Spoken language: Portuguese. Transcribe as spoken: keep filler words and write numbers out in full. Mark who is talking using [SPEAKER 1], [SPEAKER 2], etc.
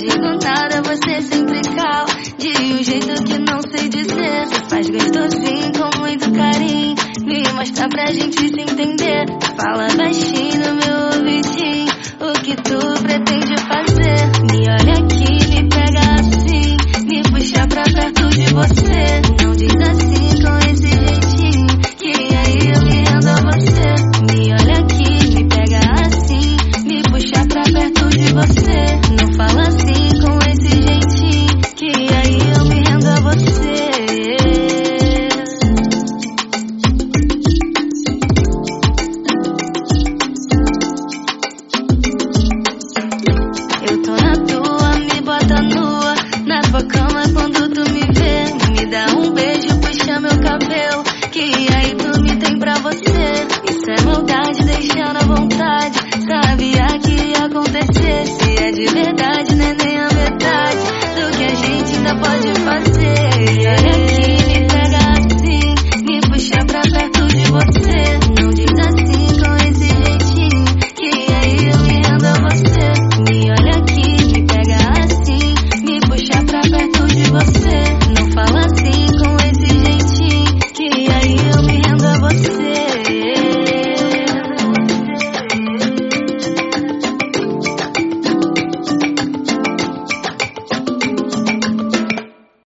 [SPEAKER 1] digo nada, você sempre cal. De um jeito que não sei dizer. Você faz gostosinho com muito carinho. Me mostra pra gente se entender. Fala baixinho no meu ouvidinho. O que tu pretende fazer? Me olha aqui.